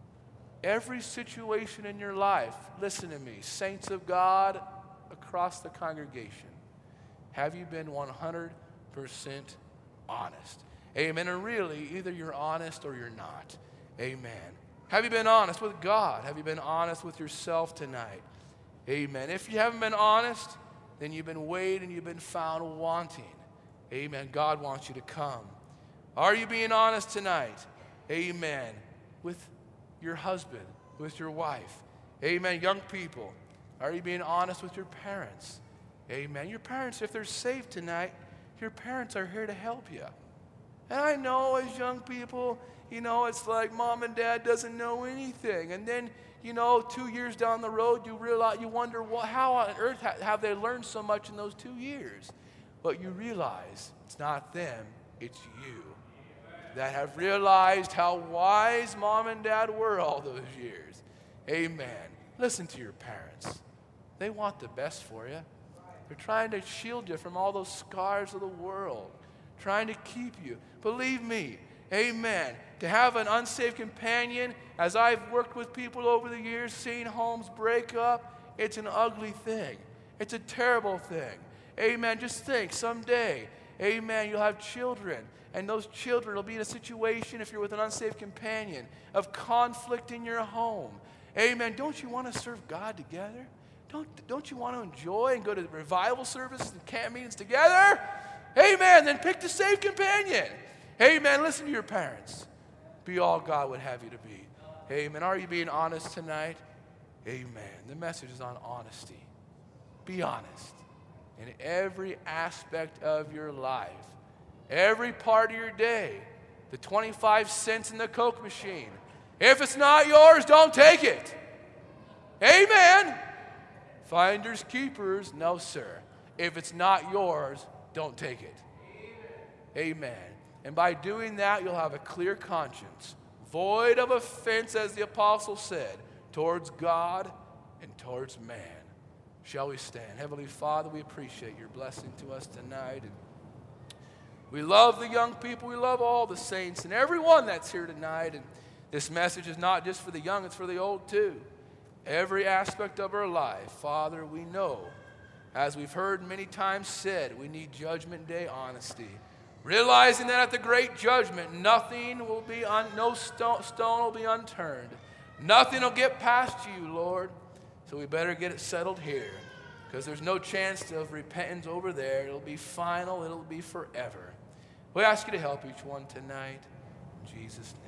Every situation in your life, listen to me, saints of God across the congregation, have you been one hundred percent honest? Amen. And really, either you're honest or you're not. Amen. Have you been honest with God? Have you been honest with yourself tonight? Amen. If you haven't been honest, then you've been weighed and you've been found wanting. Amen. God wants you to come. Are you being honest tonight? Amen. With your husband, with your wife. Amen. Young people, are you being honest with your parents? Amen. Your parents, if they're saved tonight, your parents are here to help you. And I know as young people, you know, it's like mom and dad doesn't know anything. And then, you know, two years down the road, you realize, you wonder, well, how on earth ha- have they learned so much in those two years? But you realize it's not them, it's you that have realized how wise mom and dad were all those years. Amen. Listen to your parents. They want the best for you. They're trying to shield you from all those scars of the world, trying to keep you. Believe me, amen, to have an unsaved companion, as I've worked with people over the years, seen homes break up, it's an ugly thing. It's a terrible thing. Amen. Just think, someday, amen, you'll have children, and those children will be in a situation, if you're with an unsaved companion, of conflict in your home. Amen. Don't you want to serve God together? Don't, don't you want to enjoy and go to revival services and camp meetings together? Amen. Then pick the saved companion. Amen. Listen to your parents. Be all God would have you to be. Amen. Are you being honest tonight? Amen. The message is on honesty. Be honest in every aspect of your life, every part of your day. The twenty-five cents in the Coke machine. If it's not yours, don't take it. Amen. Finders keepers, no sir. If it's not yours, don't take it. Amen. And by doing that, you'll have a clear conscience, void of offense, as the apostle said, towards God and towards man. Shall we stand? Heavenly Father, we appreciate your blessing to us tonight. And we love the young people. We love all the saints and everyone that's here tonight. And this message is not just for the young, it's for the old too. Every aspect of our life, Father, we know, as we've heard many times said, we need judgment day honesty. Realizing that at the great judgment, nothing will be, un, no stone, stone will be unturned. Nothing will get past you, Lord. So we better get it settled here, because there's no chance of repentance over there. It'll be final. It'll be forever. We ask you to help each one tonight. In Jesus' name.